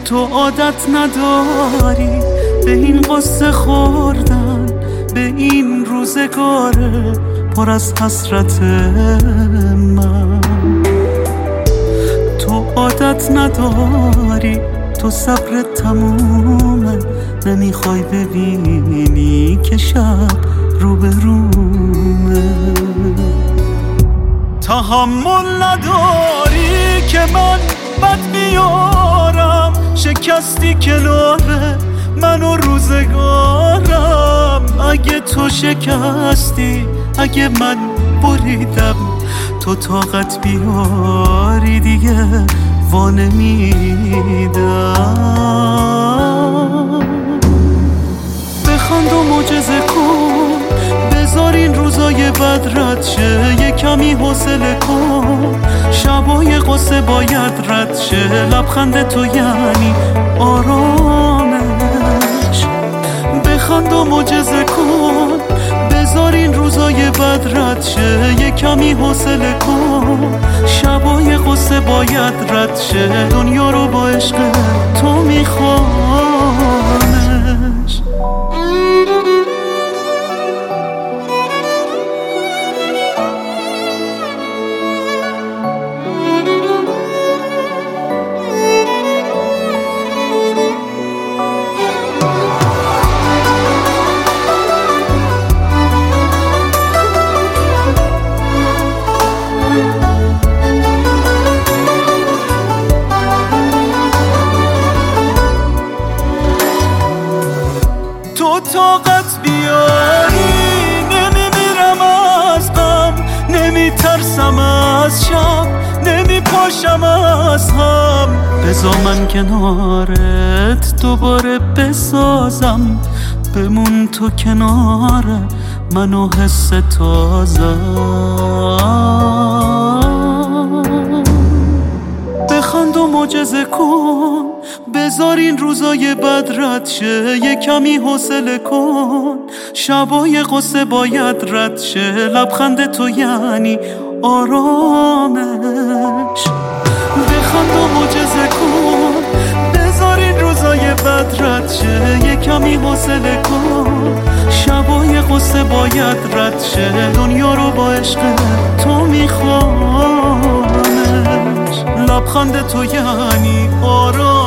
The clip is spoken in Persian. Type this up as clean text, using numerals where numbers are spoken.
تو عادت نداری به این قصه خوردن، به این روزگار پر از حسرت من. تو عادت نداری، تو صبر تمومه، نمیخوای ببینی که شب رو به رومه. تحمل نداری که من بد میارم، شکستی کنار من و روزگارم. اگه تو شکستی، اگه من بریدم، تو طاقت بیاری دیگه وانمیدم. بخند و معجزه کن، بذار این روزای بد رد شه، یه کمی حوصله کن، شبای قصه باید رد شه. لبخند تو یعنی آرامش. بخند و معجزه کن، بذار این روزای بد رد شه، یه کمی حوصله کن، شبای قصه باید رد شه. دنیا رو با عشق تو میخوانش. تو طاقت بیاری، نمیمیرم از غم، نمیترسم از شب، نمیپاشم از هم. بذار من کنارت دوباره بسازم، بمون تو کنار من و حس تازم. بخند و معجزه کن، بذار این روزای بد رد شه، یه کمی حوصله کن، شبای قصه باید رد شه. لبخند تو یعنی آرامش. بخند و معجزه کن، بذار این روزای بد رد شه، یه کمی حوصله کن، شبای قصه باید رد شه. دنیا رو با عشق تو میخوانش. لبخند تو یعنی آرامش.